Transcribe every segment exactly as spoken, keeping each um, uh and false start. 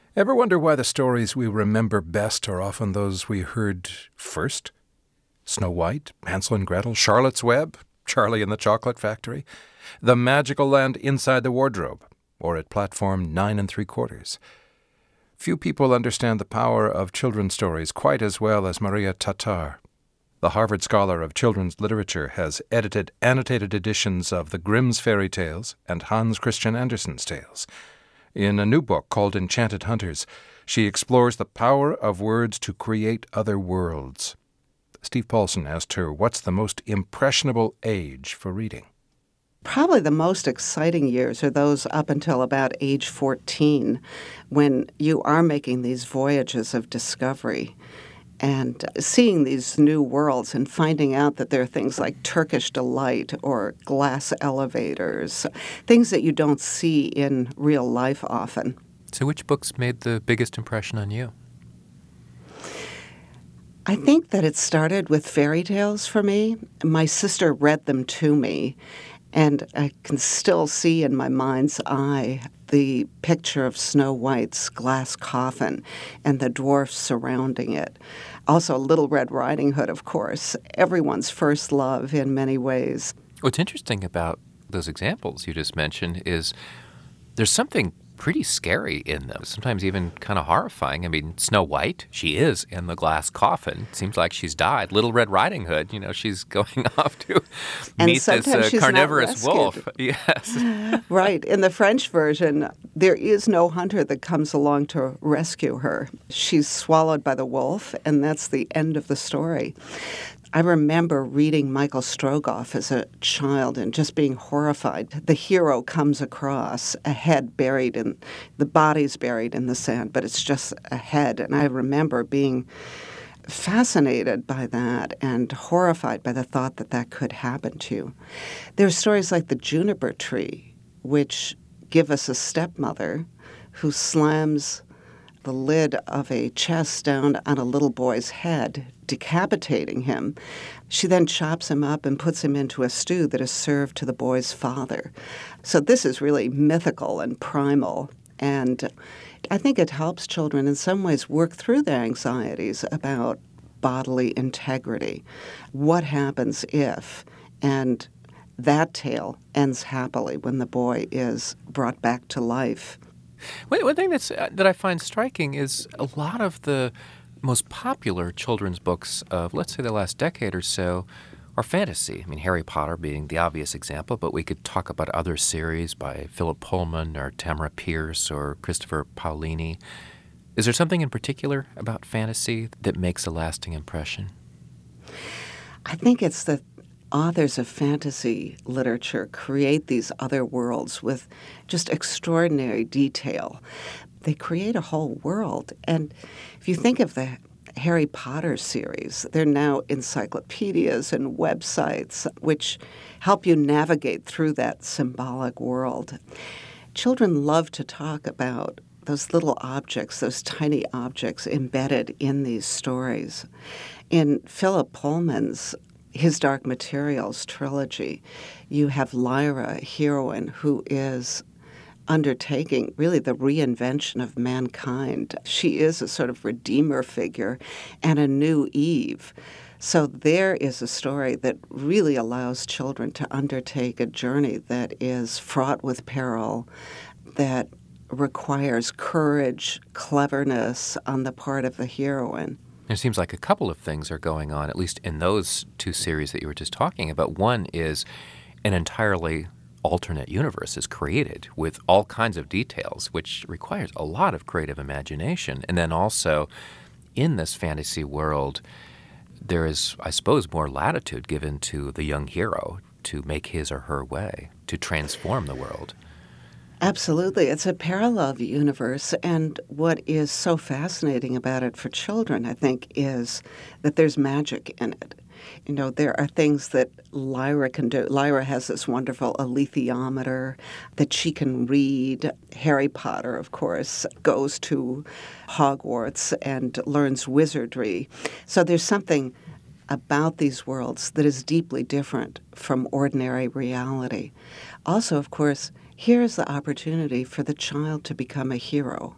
Ever wonder why the stories we remember best are often those we heard first? Snow White, Hansel and Gretel, Charlotte's Web, Charlie and the Chocolate Factory, The Magical Land Inside the Wardrobe, or at platform nine and three quarters. Few people understand the power of children's stories quite as well as Maria Tatar. The Harvard Scholar of Children's Literature has edited annotated editions of the Grimm's Fairy Tales and Hans Christian Andersen's tales. In a new book called Enchanted Hunters, she explores the power of words to create other worlds. Steve Paulson asked her what's the most impressionable age for reading. Probably the most exciting years are those up until about age fourteen, when you are making these voyages of discovery and seeing these new worlds and finding out that there are things like Turkish delight or glass elevators, things that you don't see in real life often. So which books made the biggest impression on you? I think that it started with fairy tales for me. My sister read them to me, and I can still see in my mind's eye the picture of Snow White's glass coffin and the dwarfs surrounding it. Also, Little Red Riding Hood, of course, everyone's first love in many ways. What's interesting about those examples you just mentioned is there's something pretty scary in them, sometimes even kind of horrifying. I mean, Snow White, she is in the glass coffin. Seems like she's died. Little Red Riding Hood, you know, she's going off to and meet this uh, carnivorous wolf. Yes. Right. In the French version, there is no hunter that comes along to rescue her. She's swallowed by the wolf, and that's the end of the story. I remember reading Michael Strogoff as a child and just being horrified. The hero comes across a head buried in, the body's buried in the sand, but it's just a head. And I remember being fascinated by that and horrified by the thought that that could happen to you. There are stories like The Juniper Tree, which give us a stepmother who slams the lid of a chest down on a little boy's head, decapitating him. She then chops him up and puts him into a stew that is served to the boy's father. So this is really mythical and primal, and I think it helps children in some ways work through their anxieties about bodily integrity. What happens if, and that tale ends happily when the boy is brought back to life. One, one thing that's uh, that I find striking is a lot of the most popular children's books of, let's say, the last decade or so are fantasy. I mean, Harry Potter being the obvious example, but we could talk about other series by Philip Pullman or Tamara Pierce or Christopher Paolini. Is there something in particular about fantasy that makes a lasting impression? I think it's that authors of fantasy literature create these other worlds with just extraordinary detail. They create a whole world. And if you think of the Harry Potter series, they're now encyclopedias and websites which help you navigate through that symbolic world. Children love to talk about those little objects, those tiny objects embedded in these stories. In Philip Pullman's His Dark Materials trilogy, you have Lyra, a heroine who is undertaking really the reinvention of mankind. She is a sort of redeemer figure and a new Eve. So there is a story that really allows children to undertake a journey that is fraught with peril, that requires courage, cleverness on the part of the heroine. It seems like a couple of things are going on, at least in those two series that you were just talking about. One is an entirely alternate universe is created with all kinds of details, which requires a lot of creative imagination. And then also, in this fantasy world, there is, I suppose, more latitude given to the young hero to make his or her way, to transform the world. Absolutely. It's a parallel universe, and what is so fascinating about it for children, I think, is that there's magic in it. You know, there are things that Lyra can do. Lyra has this wonderful alethiometer that she can read. Harry Potter, of course, goes to Hogwarts and learns wizardry. So there's something about these worlds that is deeply different from ordinary reality. Also, of course, here's the opportunity for the child to become a hero.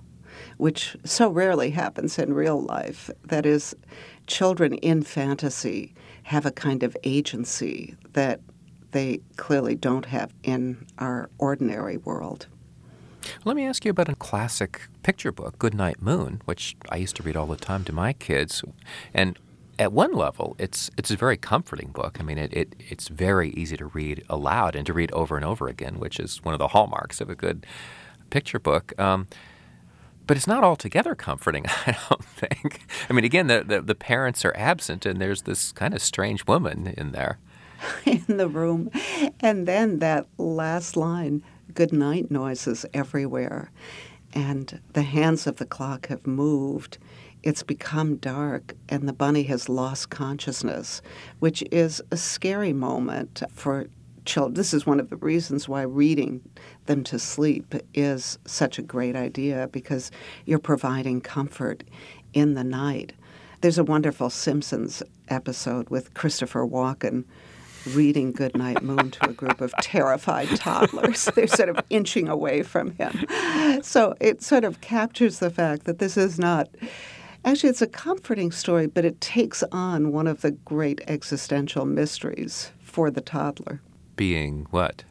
which so rarely happens in real life. That is, children in fantasy have a kind of agency that they clearly don't have in our ordinary world. Let me ask you about a classic picture book, Goodnight Moon, which I used to read all the time to my kids. And at one level, it's it's a very comforting book. I mean, it, it it's very easy to read aloud and to read over and over again, which is one of the hallmarks of a good picture book. Um, but it's not altogether comforting, I don't think. I mean, again, the, the, the parents are absent, and there's this kind of strange woman in there. In the room. And then that last line, good night noises everywhere. And the hands of the clock have moved. It's become dark, and the bunny has lost consciousness, which is a scary moment for children. This is one of the reasons why reading them to sleep is such a great idea, because you're providing comfort in the night. There's a wonderful Simpsons episode with Christopher Walken reading Goodnight Moon to a group of terrified toddlers. They're sort of inching away from him. So it sort of captures the fact that this is not... Actually, it's a comforting story, but it takes on one of the great existential mysteries for the toddler. Being what?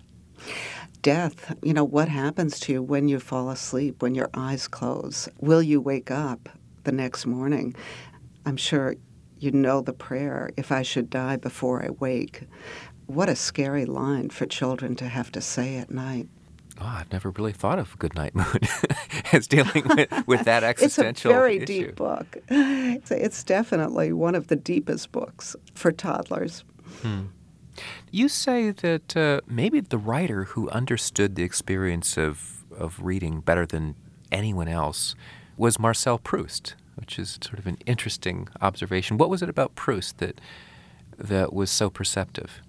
Death. You know, what happens to you when you fall asleep, when your eyes close? Will you wake up the next morning? I'm sure you know the prayer, if I should die before I wake. What a scary line for children to have to say at night. Oh, I've never really thought of Goodnight Moon as dealing with, with that existential issue. It's a very issue. deep book. It's, it's definitely one of the deepest books for toddlers. Hmm. You say that uh, maybe the writer who understood the experience of, of reading better than anyone else was Marcel Proust, which is sort of an interesting observation. What was it about Proust that that was so perceptive?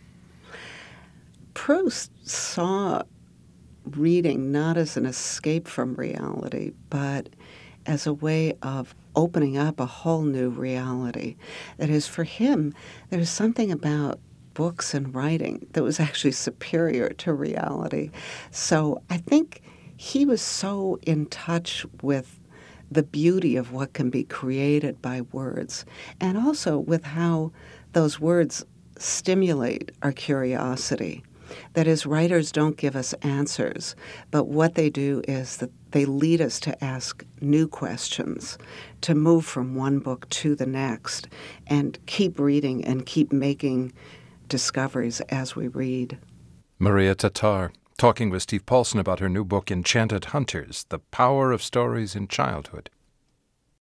Proust saw reading not as an escape from reality, but as a way of opening up a whole new reality. That is, for him, there's something about books and writing that was actually superior to reality. So I think he was so in touch with the beauty of what can be created by words, and also with how those words stimulate our curiosity. That is, writers don't give us answers, but what they do is that they lead us to ask new questions, to move from one book to the next, and keep reading and keep making discoveries as we read. Maria Tatar, talking with Steve Paulson about her new book, Enchanted Hunters, The Power of Stories in Childhood.